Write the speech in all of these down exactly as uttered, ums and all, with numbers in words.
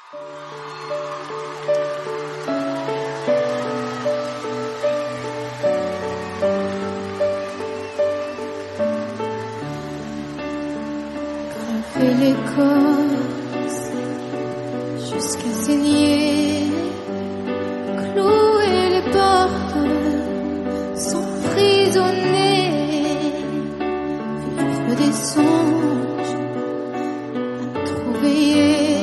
Graver l'écorce jusqu'à saigner, clouer les portes, s'emprisonner, vivre des songes à trop veiller,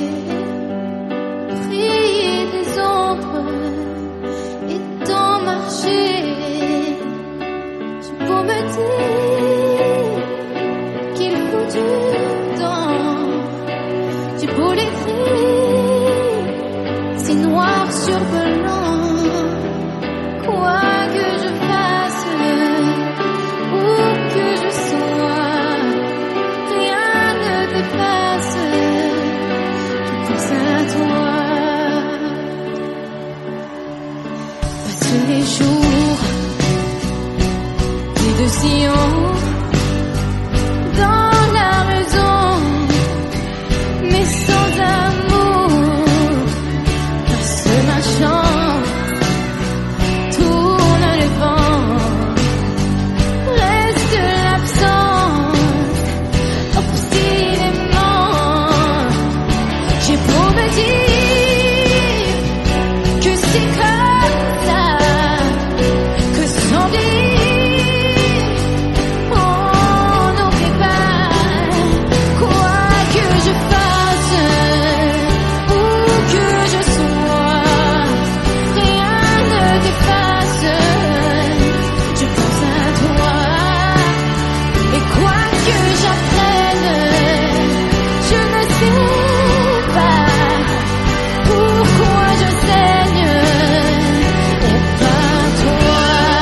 prier des ombres et d'en marcher. J'ai beau me dire qu'il faut du temps, j'ai beau l'écrire, c'est noir sur blanc, quoi que je fasse, où que je sois, rien ne dépasse, je pense à toi. Passent les jours, des deux sillons dans la raison, mais sans amour. Passe ma chance, tourne le vent, reste l'absence, obstinément. J'ai beau me dire que c'est comme ça, que sans dire on n'aurait pas, quoi que je fasse, où que je sois, rien ne dépasse, je pense à toi. Et quoi que j'apprenne, je ne sais pas pourquoi je saigne, et pas toi.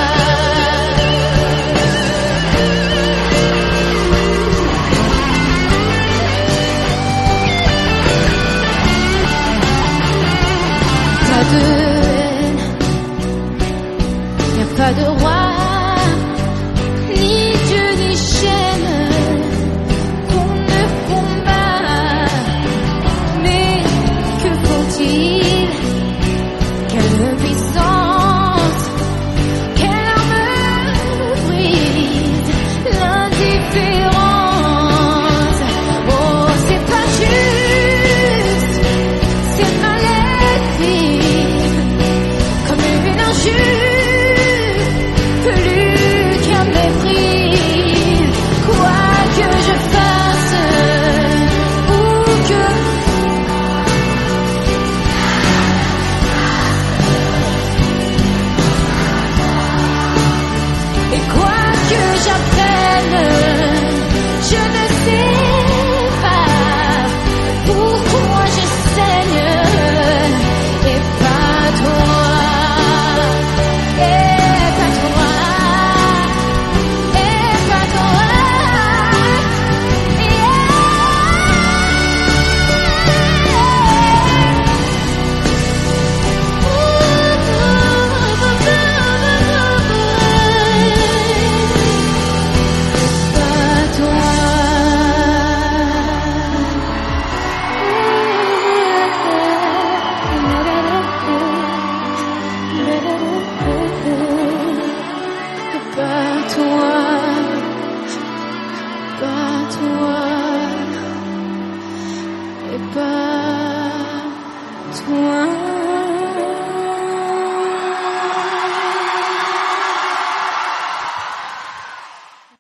Pas de haine, y'a pas de roi, ni Dieu ni chaîne qu'on ne combat. Mais que faut-il? Quelle puissance, quelle arme brise l'indifférence. Oh, c'est pas juste, c'est maléfique, comme une injure, plus qu'un mépris. Quoi que je fasse, où que et quoi que j'apprenne, je ne sais pas pourquoi je saigne, et pas toi, et pas toi, et pas toi, pas toi, pas toi, et pas toi.